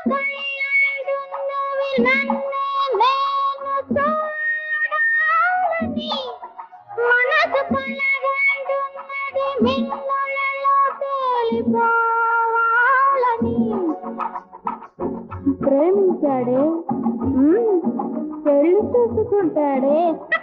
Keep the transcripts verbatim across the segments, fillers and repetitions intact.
నన్ను నేను చూడాలని మనసు కలగంటున్నది మిన్నులలో తేలిపోవాలని. ప్రేమించాడే మ్మ్, పెళ్లి చూసుకుంటాడే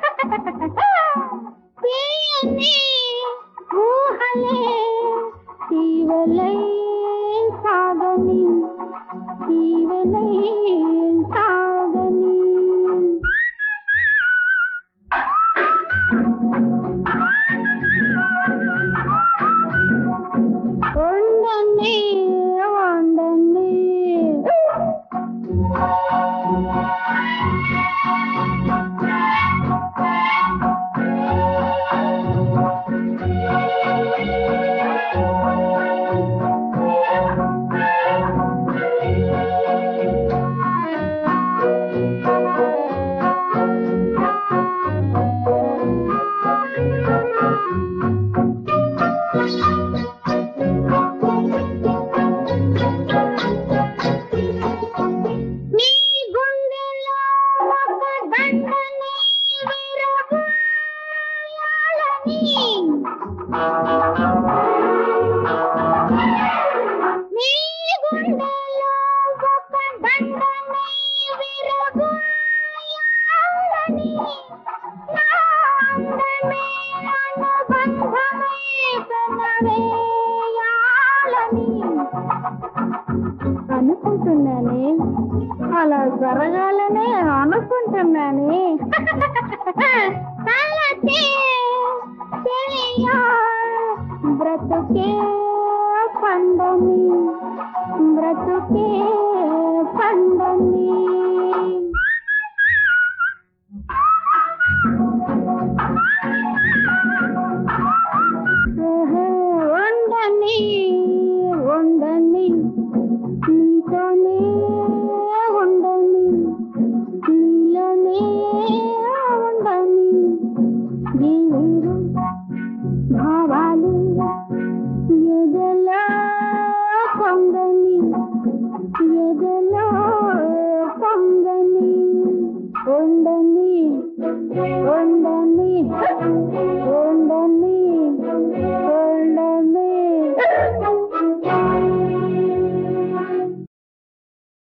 తీయని ఊహలే తీవలై సాగని తీవలై సాగని. వండండి వండండి నీ గుండెలో ఒక దండని విరబోయాలని. నీ గుండెలో ఒక దండని విరబోయాలని. నా అందమే అనుబంధమై పెనవేయాలని అనుకుంటున్నానే, అలా జరగాలనే అనుకుంటున్నానే. తలచే చెలియా బ్రతుకే పండని బ్రతుకే పండని. వండని వండని నీతోనే ఉండని నీలోనే ఉండని. జీవిరు భావాలు ఎదలో పొంగని ఎదలో పొంగని. ఉండని ఉండని